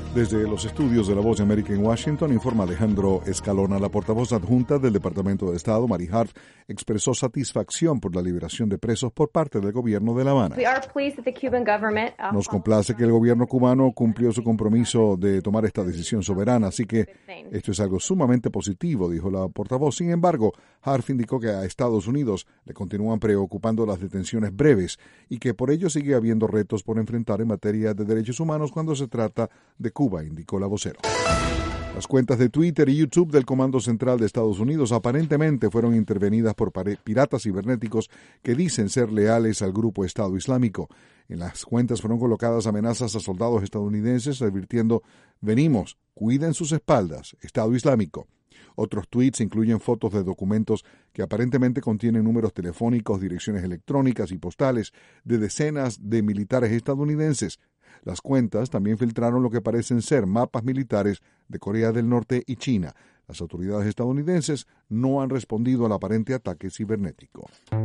Desde los estudios de La Voz de América en Washington, informa Alejandro Escalona. La portavoz adjunta del Departamento de Estado, Mary Harf, expresó satisfacción por la liberación de presos por parte del gobierno de La Habana. Nos complace que el gobierno cubano cumplió su compromiso de tomar esta decisión soberana, así que esto es algo sumamente positivo, dijo la portavoz. Sin embargo, Harf indicó que a Estados Unidos le continúan preocupando las detenciones breves y que por ello sigue habiendo retos por enfrentar en materia de derechos humanos cuando se trata de Cuba, indicó la vocera. Las cuentas de Twitter y YouTube del Comando Central de Estados Unidos aparentemente fueron intervenidas por piratas cibernéticos que dicen ser leales al grupo Estado Islámico. En las cuentas fueron colocadas amenazas a soldados estadounidenses advirtiendo: venimos, cuiden sus espaldas, Estado Islámico. Otros tweets incluyen fotos de documentos que aparentemente contienen números telefónicos, direcciones electrónicas y postales de decenas de militares estadounidenses. Las cuentas también filtraron lo que parecen ser mapas militares de Corea del Norte y China. Las autoridades estadounidenses no han respondido al aparente ataque cibernético.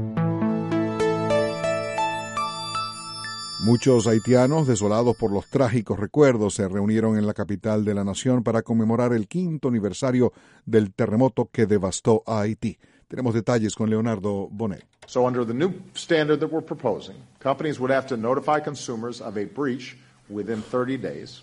Muchos haitianos, desolados por los trágicos recuerdos, se reunieron en la capital de la nación para conmemorar el 5º aniversario del terremoto que devastó a Haití. Tenemos detalles con Leonardo Bonet. So under the new standard that we're proposing, companies would have to notify consumers of a breach within 30 days.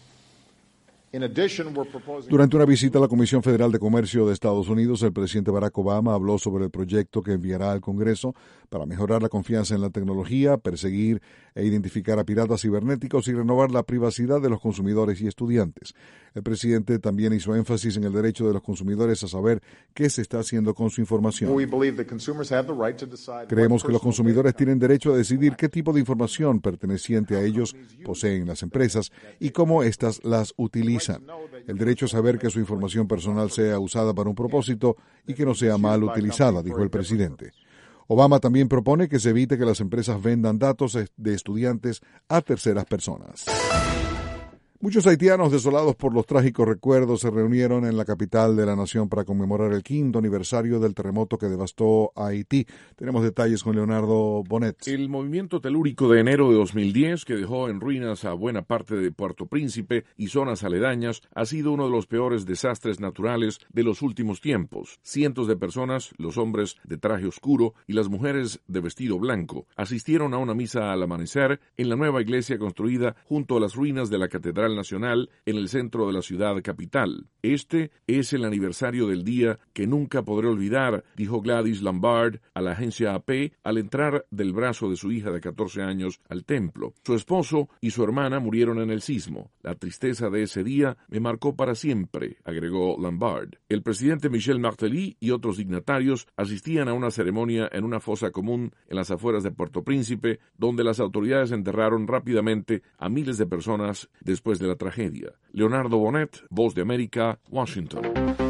Durante una visita a la Comisión Federal de Comercio de Estados Unidos, el presidente Barack Obama habló sobre el proyecto que enviará al Congreso para mejorar la confianza en la tecnología, perseguir e identificar a piratas cibernéticos y renovar la privacidad de los consumidores y estudiantes. El presidente también hizo énfasis en el derecho de los consumidores a saber qué se está haciendo con su información. Creemos que los consumidores tienen derecho a decidir qué tipo de información perteneciente a ellos poseen las empresas y cómo éstas las utilizan. El derecho a saber que su información personal sea usada para un propósito y que no sea mal utilizada, dijo el presidente. Obama también propone que se evite que las empresas vendan datos de estudiantes a terceras personas. Muchos haitianos desolados por los trágicos recuerdos se reunieron en la capital de la nación para conmemorar el 5º aniversario del terremoto que devastó a Haití. Tenemos detalles con Leonardo Bonet. El movimiento telúrico de enero de 2010, que dejó en ruinas a buena parte de Puerto Príncipe y zonas aledañas, ha sido uno de los peores desastres naturales de los últimos tiempos. Cientos de personas, los hombres de traje oscuro y las mujeres de vestido blanco, asistieron a una misa al amanecer en la nueva iglesia construida junto a las ruinas de la Catedral Nacional en el centro de la ciudad capital. Este es el aniversario del día que nunca podré olvidar, dijo Gladys Lombard a la agencia AP al entrar del brazo de su hija de 14 años al templo. Su esposo y su hermana murieron en el sismo. La tristeza de ese día me marcó para siempre, agregó Lombard. El presidente Michel Martelly y otros dignatarios asistían a una ceremonia en una fosa común en las afueras de Puerto Príncipe, donde las autoridades enterraron rápidamente a miles de personas después de la tragedia. Leonardo Bonet, Voz de América, Washington.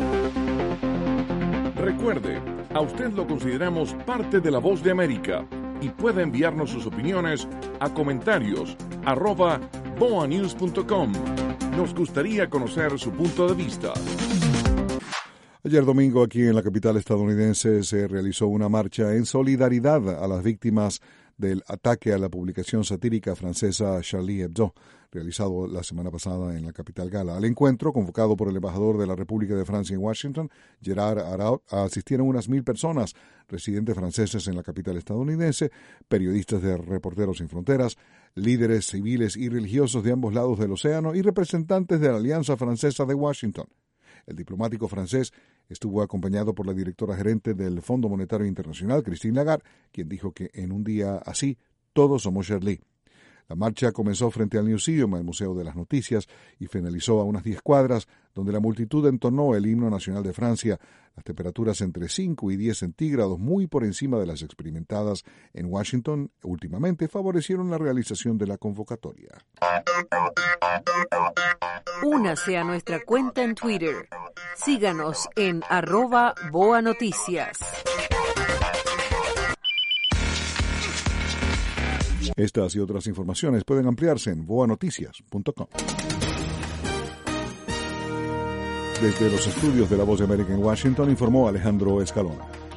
Recuerde, a usted lo consideramos parte de la Voz de América y puede enviarnos sus opiniones a comentarios@boanews.com. Nos gustaría conocer su punto de vista. Ayer domingo, aquí en la capital estadounidense, se realizó una marcha en solidaridad a las víctimas del ataque a la publicación satírica francesa Charlie Hebdo, realizado la semana pasada en la capital gala. Al encuentro, convocado por el embajador de la República de Francia en Washington, Gerard Araud, asistieron unas 1,000 personas, residentes franceses en la capital estadounidense, periodistas de Reporteros Sin Fronteras, líderes civiles y religiosos de ambos lados del océano y representantes de la Alianza Francesa de Washington. El diplomático francés estuvo acompañado por la directora gerente del Fondo Monetario Internacional, Christine Lagarde, quien dijo que en un día así, todos somos Charlie. La marcha comenzó frente al Museum, el Museo de las Noticias, y finalizó a unas 10 cuadras, donde la multitud entonó el himno nacional de Francia. Las temperaturas entre 5 y 10 centígrados, muy por encima de las experimentadas en Washington últimamente, favorecieron la realización de la convocatoria. Únase a nuestra cuenta en Twitter. Síganos en @BoaNoticias. Estas y otras informaciones pueden ampliarse en boanoticias.com. Desde los estudios de La Voz de América en Washington, informó Alejandro Escalona.